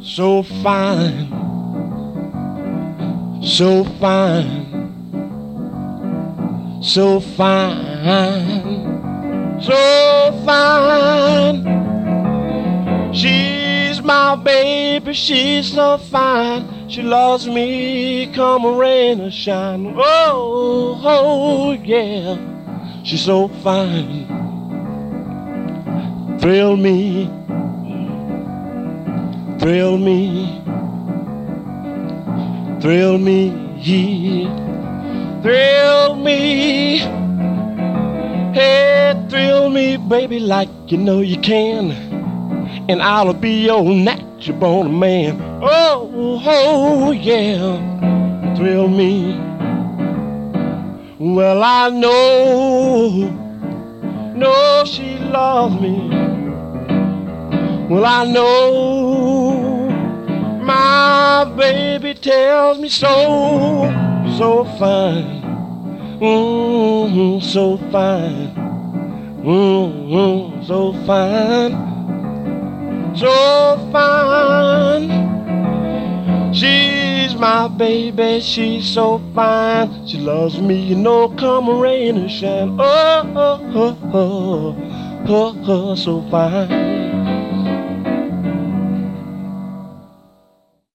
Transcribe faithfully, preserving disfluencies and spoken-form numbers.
so fine, so fine, so fine, so fine. She's my baby, she's so fine. She loves me come rain or shine. Oh, oh yeah, she's so fine. Thrill me, thrill me, thrill me, thrill me. Hey, thrill me, baby, like you know you can. And I'll be your natural born man. Oh, oh yeah, thrill me. Well, I know, know she loves me. Well, I know my baby tells me so. So fine, mm-hmm, so fine, mm-hmm, so fine, so fine. She's my baby, she's so fine. She loves me, you know, come rain or shine. Oh, oh, oh, oh, oh, oh, so fine.